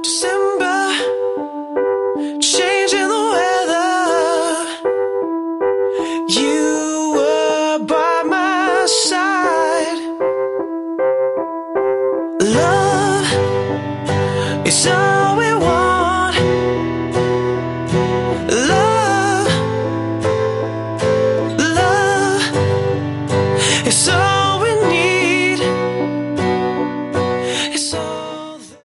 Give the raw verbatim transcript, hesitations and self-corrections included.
December, changing the weather. You were by my side. Love is all